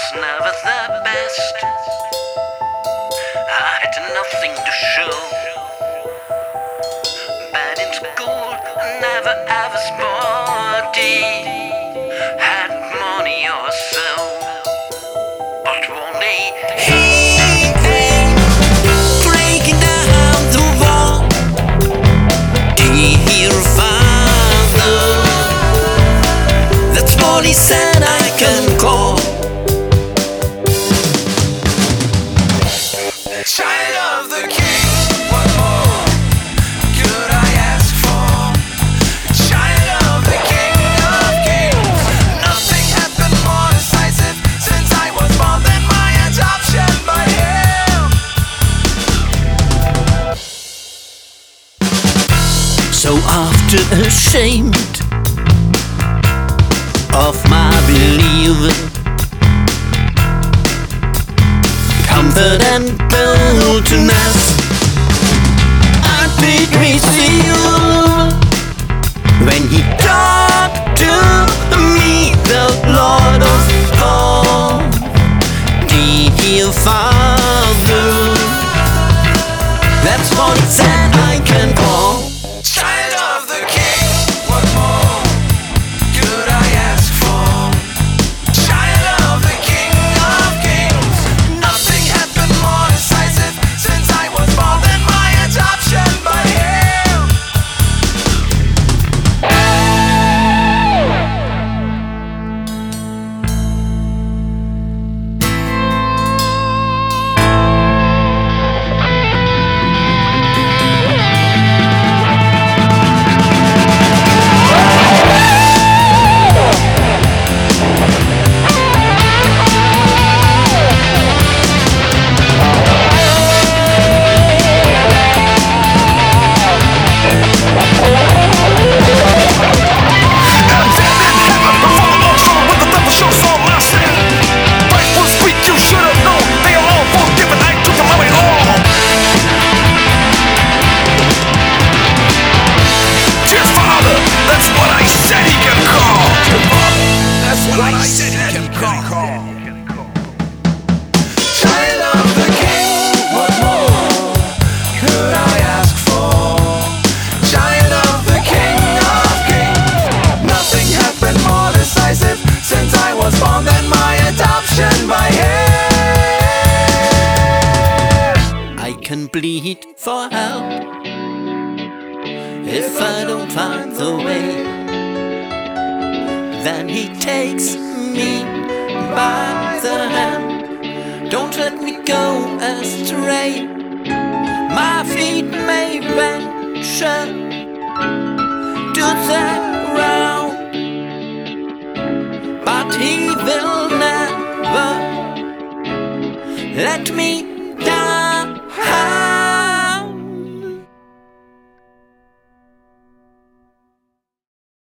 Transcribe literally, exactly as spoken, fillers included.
never the best. I had nothing to show. Bad in school, never ever sporty. Had money or so. But one day he came, breaking down the wall. Dear father, that's what he said I can call. Child of the king, what more could I ask for? Child of the king of kings, nothing had been more decisive since I was born than my adoption by him. So after ashamed of my believing, comfort and boldness I did receive when he talked to me, the Lord of all. Dear Father, that's what he said I can call. Child of the king, what more could I ask for? Child of the king of kings, nothing had been more decisive since I was born than my adoption by him. Since I was born, then my adoption by him. I can plead for help if I don't find the way. Then he takes me by the hand. Don't let me go astray. My feet may venture to the ground, but he will never let me down.